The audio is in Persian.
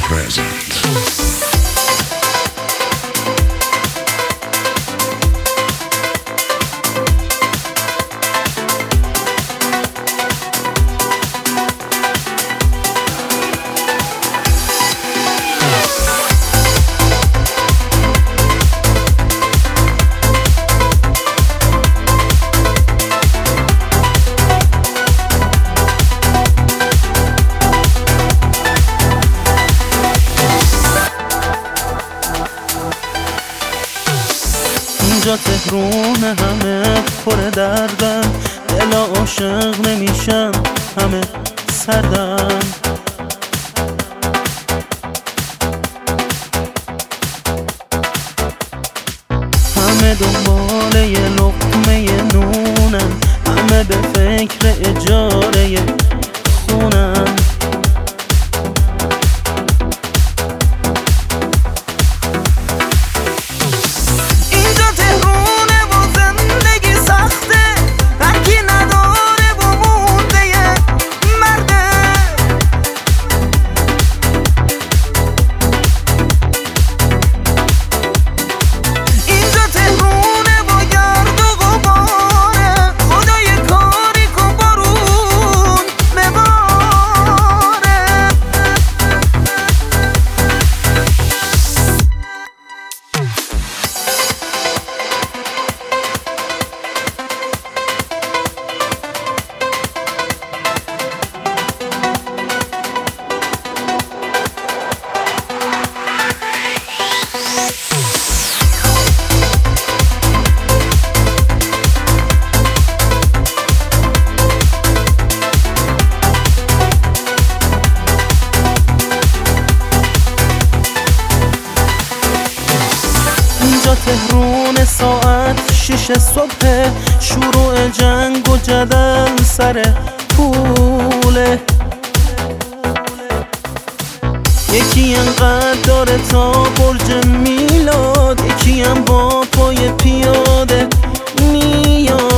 present. اینجا تهرون همه پر دردن، دلا عاشق نمیشن همه سردن. همه دنبال یه لقمه نونن، همه به فکر اجاره خونن. تهرون ساعت 6 صبح، شروع جنگ و جدل سر پوله. یکی انقدر داره تا برج میلاد، یکی هم با پای پیاده میاد.